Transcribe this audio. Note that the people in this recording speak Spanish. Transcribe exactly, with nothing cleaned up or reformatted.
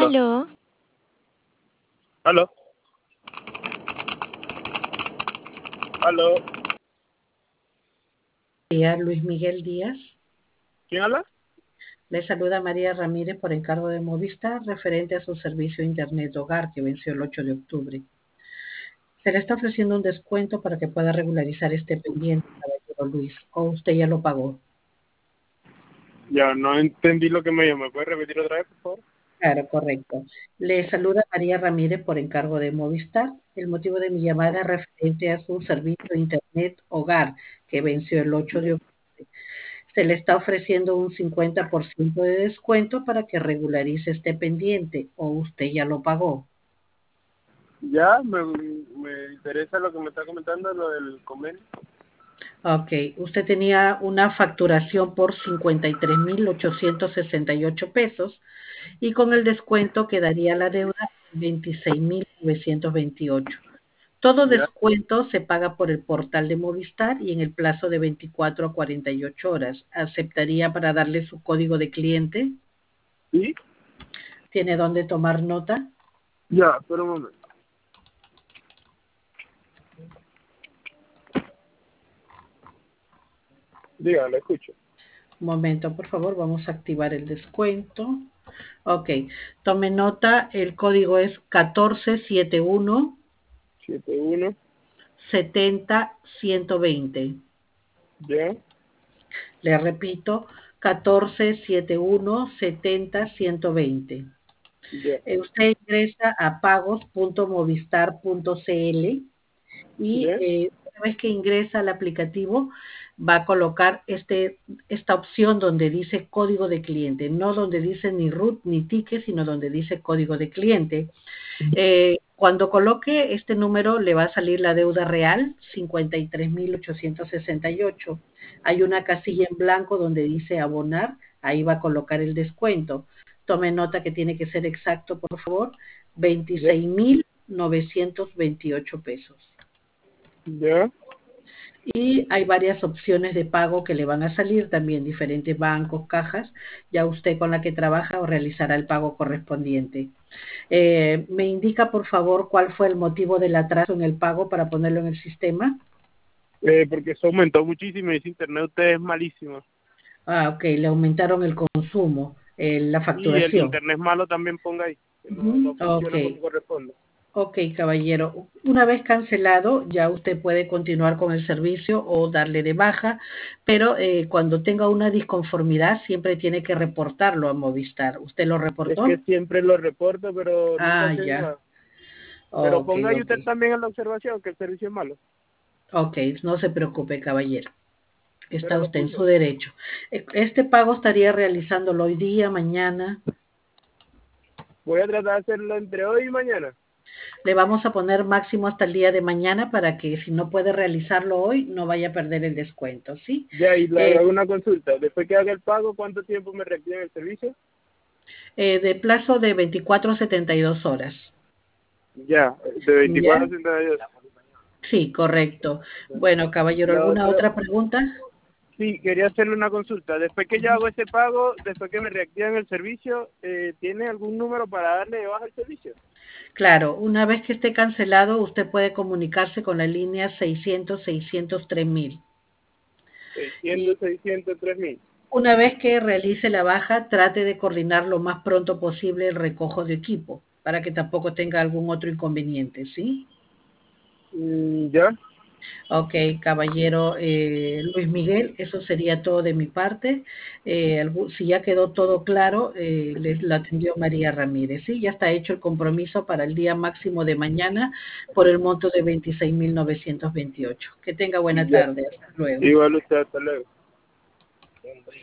Aló, Aló, aló, aló. Día, Luis Miguel Díaz. ¿Quién habla? Le saluda María Ramírez por encargo de Movistar referente a su servicio Internet Hogar que venció el ocho de octubre. Se le está ofreciendo un descuento para que pueda regularizar este pendiente, caballero Luis, o usted ya lo pagó. Ya no entendí lo que me dijo. ¿Me puede repetir otra vez, por favor? Claro, correcto. Le saluda María Ramírez por encargo de Movistar. El motivo de mi llamada es referente a su servicio Internet Hogar que venció el ocho de octubre. Se le está ofreciendo un cincuenta por ciento de descuento para que regularice este pendiente o usted ya lo pagó. Ya, me, me interesa lo que me está comentando, lo del convenio. Ok, usted tenía una facturación por cincuenta y tres mil ochocientos sesenta y ocho pesos y con el descuento quedaría la deuda en veintiséis mil novecientos veintiocho. Todo Ya, descuento se paga por el portal de Movistar y en el plazo de veinticuatro a cuarenta y ocho horas. ¿Aceptaría para darle su código de cliente? sí, ¿Tiene dónde tomar nota? ya, pero un momento. Diga, lo escucho. Un momento, por favor, vamos a activar el descuento. Ok, tome nota, el código es catorce setenta y uno Siete uno. setenta ciento veinte. Ya, Le repito, catorce setenta y uno setenta ciento veinte. ya, Eh, usted ingresa a pagos punto movistar punto cl y ya. eh, una vez que ingresa al aplicativo va a colocar este, esta opción donde dice código de cliente, no donde dice ni root ni ticket, sino donde dice código de cliente. Eh, cuando coloque este número le va a salir la deuda real, cincuenta y tres mil ochocientos sesenta y ocho. Hay una casilla en blanco donde dice abonar, ahí va a colocar el descuento. Tome nota que tiene que ser exacto, por favor, Ya, veintiséis mil novecientos veintiocho pesos. ya. Y hay varias opciones de pago que le van a salir también, diferentes bancos, cajas, ya usted con la que trabaja o realizará el pago correspondiente. Eh, ¿me indica por favor cuál fue el motivo del atraso en el pago para ponerlo en el sistema? Eh, porque eso aumentó muchísimo y ese internet de ustedes es malísimo. Ah, ok, le aumentaron el consumo, eh, la Y el facturación. internet malo también ponga ahí, que no, Ujú, no ok, funciona como corresponde. ok, caballero. Una vez cancelado, ya usted puede continuar con el servicio o darle de baja, pero eh, cuando tenga una disconformidad, siempre tiene que reportarlo a Movistar. ¿Usted lo Es que reportó? siempre lo reporto, pero nunca Ah, hacen ya. nada. Pero Ok, ponga ahí ok. usted también en la observación que el servicio es malo. Ok, no se preocupe, caballero. Pero Está lo usted en su puse. derecho. E- Este pago estaría realizándolo hoy día, mañana. Voy a tratar de hacerlo entre hoy y mañana. Le vamos a poner máximo hasta el día de mañana para que si no puede realizarlo hoy, no vaya a perder el descuento, ¿sí? Ya, y le Eh, hago una consulta. Después que haga el pago, ¿cuánto tiempo me requiere el servicio? eh, de plazo de veinticuatro a setenta y dos horas. Ya, de veinticuatro a ¿Ya? treinta y dos. Sí, correcto. Bueno, caballero, La ¿alguna otra, otra pregunta? sí, quería hacerle una consulta. Después que yo hago ese pago, después que me reactivan el servicio, eh, ¿tiene algún número para darle de baja el servicio? Claro, una vez que esté cancelado, usted puede comunicarse con la línea seiscientos seiscientos tres mil. Seiscientos, Y seiscientos, tres mil. una vez que realice la baja, trate de coordinar lo más pronto posible el recojo de equipo para que tampoco tenga algún otro inconveniente, ¿sí? Mm, ya, Ok, caballero eh, Luis Miguel, eso sería todo de mi parte. Eh, algú- si ya quedó todo claro, eh, les lo atendió María Ramírez, ¿sí? Ya está hecho el compromiso para el día máximo de mañana por el monto de veintiséis mil novecientos veintiocho. Que tenga buena ya. tarde, hasta luego. Igual usted, hasta luego.